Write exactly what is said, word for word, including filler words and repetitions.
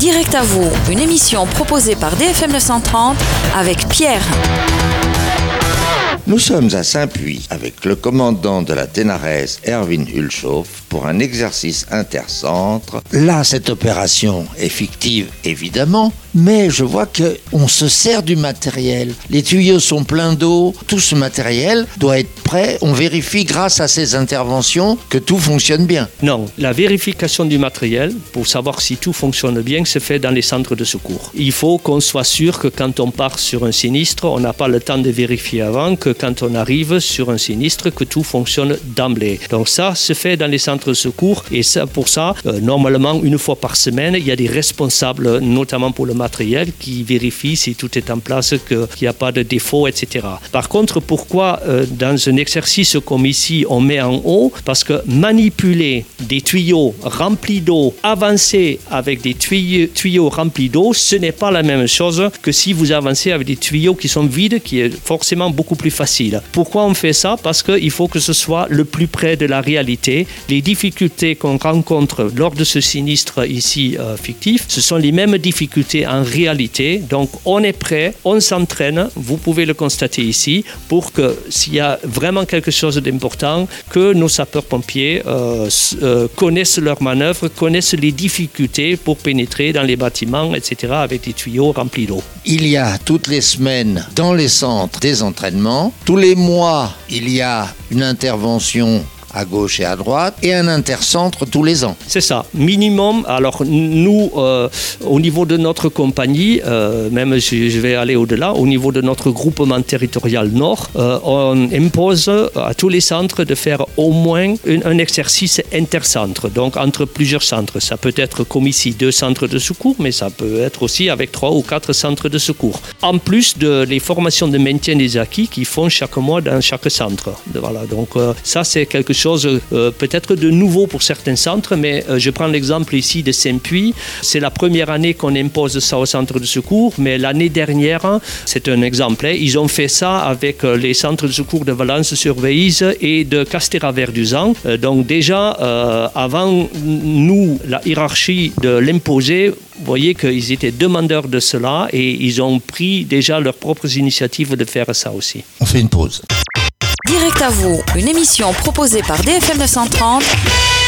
Direct à vous, une émission proposée par D F M neuf cent trente avec Pierre. Nous sommes à Saint-Puy avec le commandant de la Ténarès, Erwin Hulshoff, pour un exercice intercentre. Là, cette opération est fictive, évidemment, mais je vois qu'on se sert du matériel. Les tuyaux sont pleins d'eau, tout ce matériel doit être prêt. On vérifie grâce à ces interventions que tout fonctionne bien. Non, la vérification du matériel, pour savoir si tout fonctionne bien, se fait dans les centres de secours. Il faut qu'on soit sûr que quand on part sur un sinistre, on n'a pas le temps de vérifier avant, que quand on arrive sur un sinistre, que tout fonctionne d'emblée. Donc ça se fait dans les centres de secours et ça, pour ça, euh, normalement, une fois par semaine, il y a des responsables, notamment pour le matériel, qui vérifient si tout est en place, que, qu'il n'y a pas de défaut, et cetera. Par contre, pourquoi euh, dans un exercice comme ici, on met en haut? Parce que manipuler des tuyaux remplis d'eau, avancer avec des tuyaux, tuyaux remplis d'eau, ce n'est pas la même chose que si vous avancez avec des tuyaux qui sont vides, qui est forcément beaucoup plus facile. Pourquoi on fait ça? Parce qu'il faut que ce soit le plus près de la réalité. Les difficultés qu'on rencontre lors de ce sinistre ici euh, fictif, ce sont les mêmes difficultés en réalité. Donc on est prêt, on s'entraîne, vous pouvez le constater ici, pour que s'il y a vraiment quelque chose d'important, que nos sapeurs-pompiers euh, euh, connaissent leurs manœuvres, connaissent les difficultés pour pénétrer dans les bâtiments, et cetera, avec des tuyaux remplis d'eau. Il y a toutes les semaines dans les centres des entraînements. Tous les mois, il y a une intervention à gauche et à droite, et un intercentre tous les ans. C'est ça, minimum. Alors nous, euh, au niveau de notre compagnie, euh, même je, je vais aller au-delà, au niveau de notre groupement territorial Nord, euh, on impose à tous les centres de faire au moins une, un exercice intercentre, donc entre plusieurs centres. Ça peut être comme ici, deux centres de secours, mais ça peut être aussi avec trois ou quatre centres de secours. En plus de les formations de maintien des acquis qu'ils font chaque mois dans chaque centre. Voilà, donc euh, ça c'est quelque chose chose euh, peut-être de nouveau pour certains centres, mais euh, je prends l'exemple ici de Saint-Puy. C'est la première année qu'on impose ça au centre de secours, mais l'année dernière, c'est un exemple, hein, ils ont fait ça avec euh, les centres de secours de Valence-sur-Veïse et de Castéra-Verduzan. Euh, donc déjà, euh, avant nous, la hiérarchie de l'imposer, vous voyez qu'ils étaient demandeurs de cela et ils ont pris déjà leurs propres initiatives de faire ça aussi. On fait une pause. Direct à vous, une émission proposée par D F M neuf cent trente